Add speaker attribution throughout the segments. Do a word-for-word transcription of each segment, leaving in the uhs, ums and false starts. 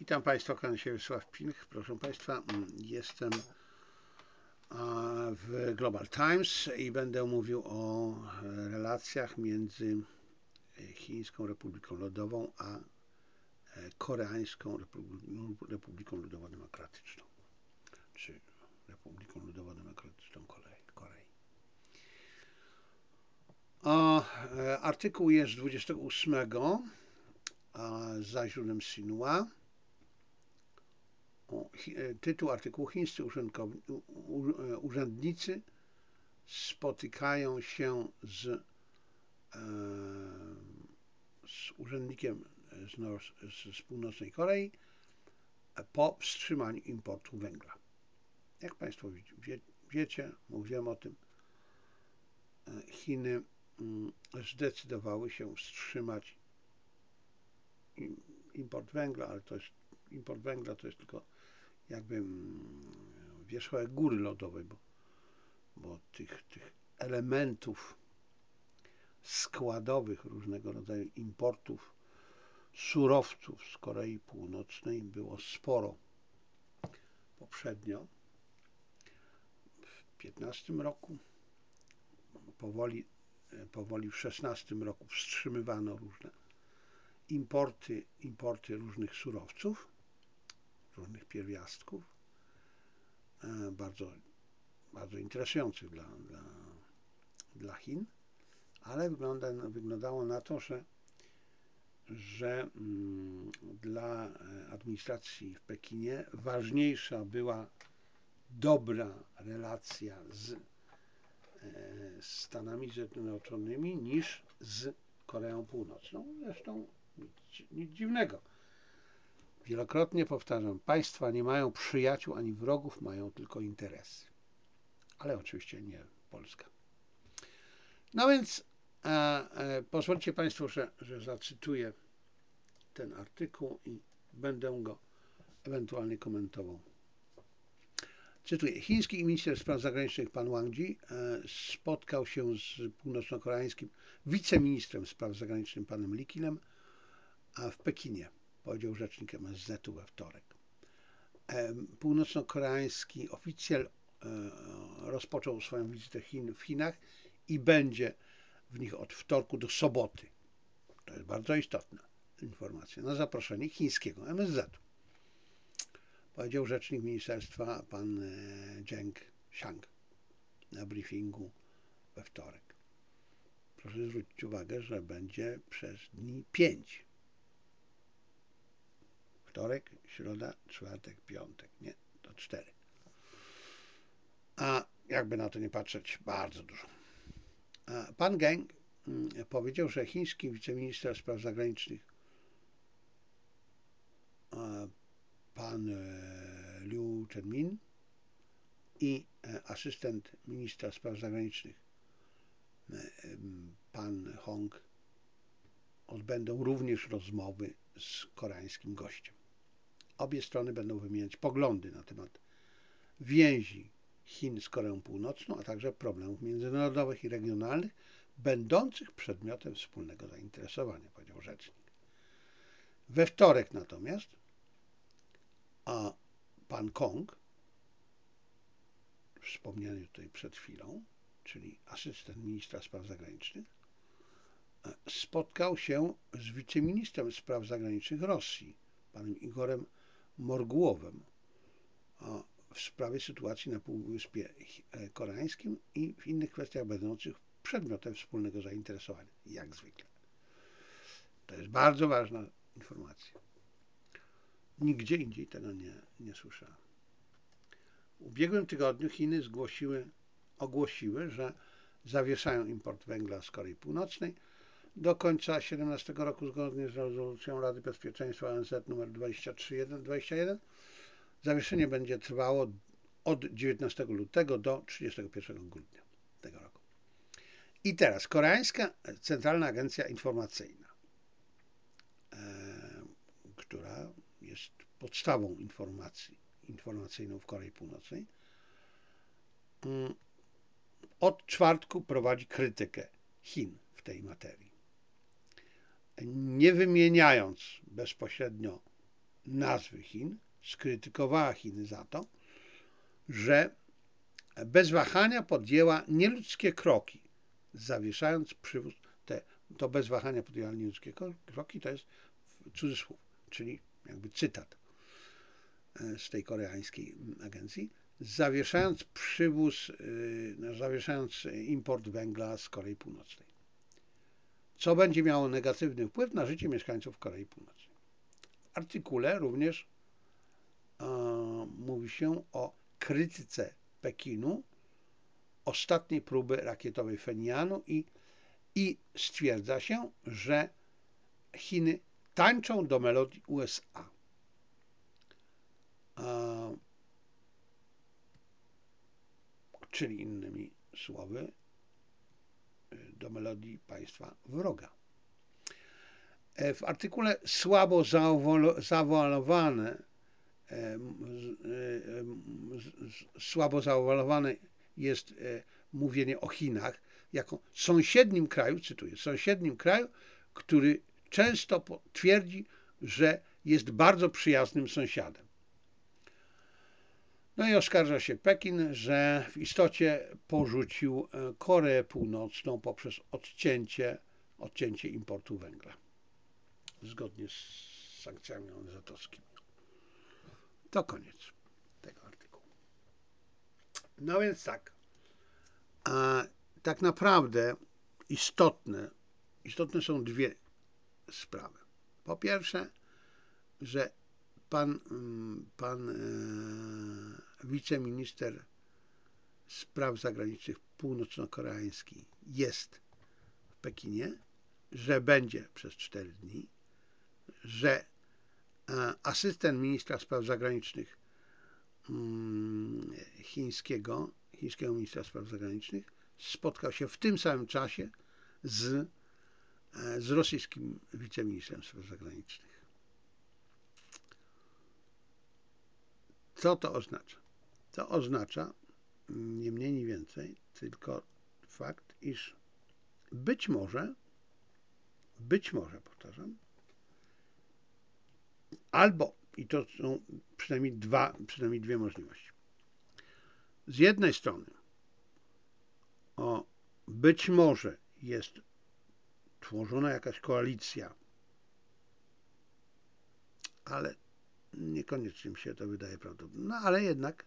Speaker 1: Witam Państwa, kłaniam się Wiesław Pilch. Proszę Państwa, jestem w Global Times i będę mówił o relacjach między Chińską Republiką Ludową a Koreańską Republiką Ludowo-Demokratyczną, czy Republiką Ludowo-Demokratyczną Korei. O, artykuł jest dwudziestego ósmego za źródłem Xinhua. Tytuł artykułu: Chińscy urzędnicy spotykają się z, z urzędnikiem z, z, z północnej Korei po wstrzymaniu importu węgla. Jak Państwo wie, wiecie, mówiłem o tym, Chiny zdecydowały się wstrzymać import węgla, ale to jest import węgla to jest tylko jakby wierzchołek góry lodowej, bo, bo tych, tych elementów składowych różnego rodzaju importów surowców z Korei Północnej było sporo. Poprzednio w piętnastym roku, powoli, powoli w szesnastym roku wstrzymywano różne importy, importy różnych surowców, różnych pierwiastków, bardzo, bardzo interesujących dla, dla, dla Chin, ale wygląda, wyglądało na to, że, że mm, dla administracji w Pekinie ważniejsza była dobra relacja z, e, Stanami Zjednoczonymi niż z Koreą Północną. Zresztą nic, nic dziwnego. Wielokrotnie powtarzam, państwa nie mają przyjaciół ani wrogów, mają tylko interesy. Ale oczywiście nie Polska. No więc e, e, pozwólcie Państwo, że, że zacytuję ten artykuł i będę go ewentualnie komentował. Cytuję. Chiński minister spraw zagranicznych pan Wang Yi e, spotkał się z północno-koreańskim wiceministrem spraw zagranicznych panem Li Qinem a w Pekinie, powiedział rzecznik M S Z u we wtorek. E, północno-koreański oficjal e, rozpoczął swoją wizytę Chin w Chinach i będzie w nich od wtorku do soboty. To jest bardzo istotna informacja. Na zaproszenie chińskiego M S Z u. Powiedział rzecznik ministerstwa pan Zheng Xiang na briefingu we wtorek. Proszę zwrócić uwagę, że będzie przez dni pięć. Wtorek, środa, czwartek, piątek. Nie, to cztery. A jakby na to nie patrzeć, bardzo dużo. A pan Geng powiedział, że chiński wiceminister spraw zagranicznych pan Liu Zhenmin i asystent ministra spraw zagranicznych pan Hong odbędą również rozmowy z koreańskim gościem. Obie strony będą wymieniać poglądy na temat więzi Chin z Koreą Północną, a także problemów międzynarodowych i regionalnych, będących przedmiotem wspólnego zainteresowania, powiedział rzecznik. We wtorek natomiast a pan Kong, wspomniany tutaj przed chwilą, czyli asystent ministra spraw zagranicznych, spotkał się z wiceministrem spraw zagranicznych Rosji, panem Igorem Morgułowem, w sprawie sytuacji na Półwyspie Koreańskim i w innych kwestiach będących przedmiotem wspólnego zainteresowania, jak zwykle. To jest bardzo ważna informacja. Nigdzie indziej tego nie, nie słyszałem. W ubiegłym tygodniu Chiny zgłosiły, ogłosiły, że zawieszają import węgla z Korei Północnej do końca dwa tysiące siedemnastego roku zgodnie z rezolucją Rady Bezpieczeństwa O N Z nr dwadzieścia trzy dwadzieścia jeden. Zawieszenie będzie trwało od dziewiętnastego lutego do trzydziestego pierwszego grudnia tego roku. I teraz Koreańska Centralna Agencja Informacyjna, e, która jest podstawą informacji informacyjną w Korei Północnej, m, od czwartku prowadzi krytykę Chin w tej materii. Nie wymieniając bezpośrednio nazwy Chin, skrytykowała Chiny za to, że bez wahania podjęła nieludzkie kroki, zawieszając przywóz. Te, to bez wahania podjęła nieludzkie kroki, to jest cudzysłów, czyli jakby cytat z tej koreańskiej agencji, zawieszając przywóz, zawieszając import węgla z Korei Północnej, co będzie miało negatywny wpływ na życie mieszkańców Korei Północnej. W artykule również e, mówi się o krytyce Pekinu ostatniej próby rakietowej Pchenianu i, i stwierdza się, że Chiny tańczą do melodii U S A. E, czyli innymi słowy do melodii państwa wroga. W artykule słabo zaawalowane, słabo zaawalowane jest mówienie o Chinach jako sąsiednim kraju, cytuję, sąsiednim kraju, który często twierdzi, że jest bardzo przyjaznym sąsiadem. No i oskarża się Pekin, że w istocie porzucił Koreę Północną poprzez odcięcie, odcięcie importu węgla, zgodnie z sankcjami O N Z-owskimi. To koniec tego artykułu. No więc tak, a tak naprawdę istotne, istotne są dwie sprawy. Po pierwsze, że pan, pan e, wiceminister spraw zagranicznych północno-koreański jest w Pekinie, że będzie przez cztery dni, że asystent ministra spraw zagranicznych chińskiego, chińskiego ministra spraw zagranicznych spotkał się w tym samym czasie z, z rosyjskim wiceministrem spraw zagranicznych. Co to oznacza? To oznacza nie mniej, nie więcej, tylko fakt, iż być może, być może, powtarzam, albo, i to są przynajmniej, dwa, przynajmniej dwie możliwości. Z jednej strony, o, być może jest tworzona jakaś koalicja, ale niekoniecznie mi się to wydaje prawdopodobne, no ale jednak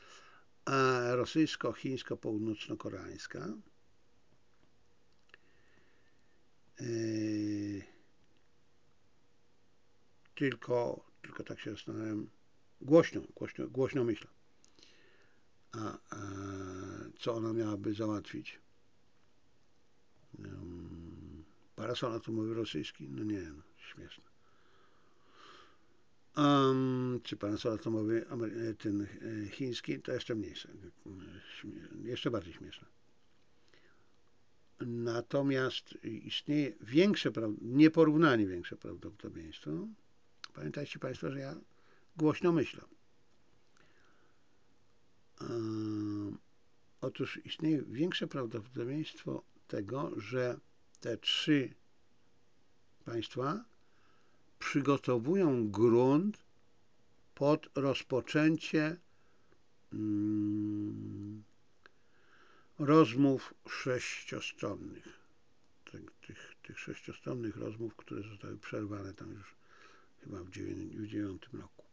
Speaker 1: rosyjsko-chińsko-północno-koreańska, yy, tylko, tylko tak się zastanawiam, głośno, głośno, głośno myślę, a, a co ona miałaby załatwić? Um, parasol atomowy rosyjski? No nie, no, śmieszne. Um, czy parasol atomowy ten chiński? To jeszcze mniejsze, jeszcze bardziej śmieszne. Natomiast istnieje większe, nieporównanie większe prawdopodobieństwo. Pamiętajcie Państwo, że ja głośno myślę. Um, otóż istnieje większe prawdopodobieństwo tego, że te trzy państwa przygotowują grunt pod rozpoczęcie um, rozmów sześciostronnych. Tych, tych, tych sześciostronnych rozmów, które zostały przerwane tam już chyba w dziewięćdziesiątym roku.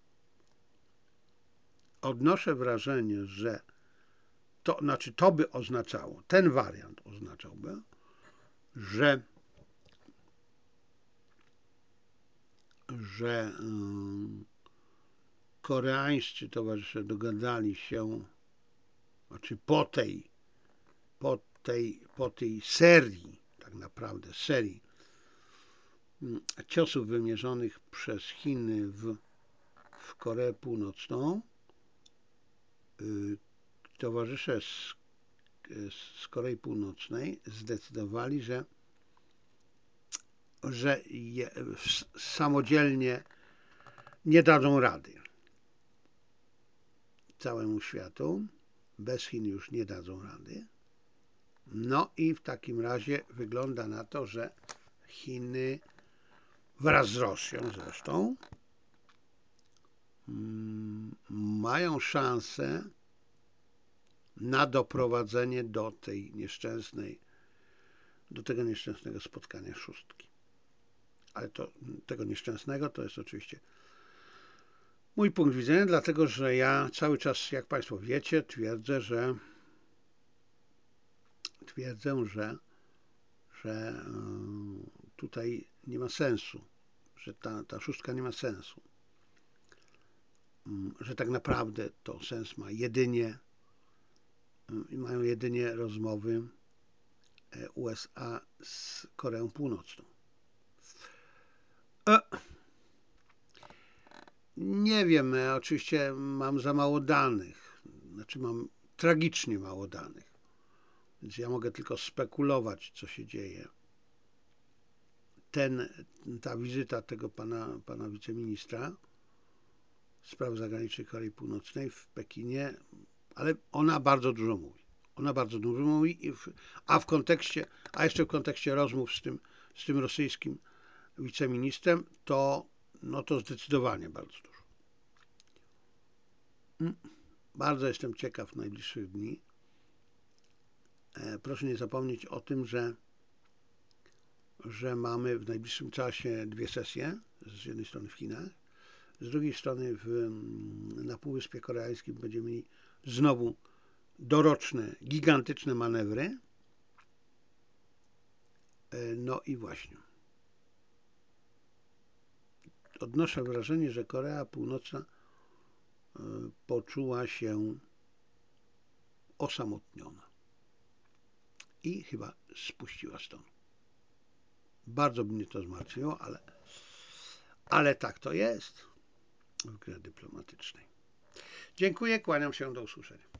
Speaker 1: Odnoszę wrażenie, że to, znaczy to by oznaczało, ten wariant oznaczałby, że że um, koreańscy towarzysze dogadali się, znaczy po tej, po tej, po tej serii, tak naprawdę serii um, ciosów wymierzonych przez Chiny w, w Koreę Północną, y, towarzysze z, z Korei Północnej zdecydowali, że że je, samodzielnie nie dadzą rady całemu światu, bez Chin już nie dadzą rady. No i w takim razie wygląda na to, że Chiny wraz z Rosją zresztą mają szansę na doprowadzenie do tej nieszczęsnej, do tego nieszczęsnego spotkania szóstki. Ale to, tego nieszczęsnego to jest oczywiście mój punkt widzenia, dlatego że ja cały czas, jak Państwo wiecie, twierdzę, że twierdzę, że, że tutaj nie ma sensu, że ta, ta szóstka nie ma sensu, że tak naprawdę to sens ma jedynie mają jedynie rozmowy U S A z Koreą Północną. Nie wiem, oczywiście mam za mało danych, znaczy mam tragicznie mało danych, więc ja mogę tylko spekulować, co się dzieje. Ten, ta wizyta tego pana, pana wiceministra spraw zagranicznych Korei Północnej w Pekinie, ale ona bardzo dużo mówi. Ona bardzo dużo mówi, a w kontekście, a jeszcze w kontekście rozmów z tym, z tym rosyjskim wiceministrem, to, no to zdecydowanie bardzo dużo. Bardzo jestem ciekaw najbliższych dni. Proszę nie zapomnieć o tym, że, że mamy w najbliższym czasie dwie sesje, z jednej strony w Chinach, z drugiej strony w, na Półwyspie Koreańskim będziemy mieli znowu doroczne, gigantyczne manewry. No i właśnie. Odnoszę wrażenie, że Korea Północna poczuła się osamotniona i chyba spuściła stąd. Bardzo mnie to zmartwiło, ale, ale tak to jest w grze dyplomatycznej. Dziękuję, kłaniam się, do usłyszenia.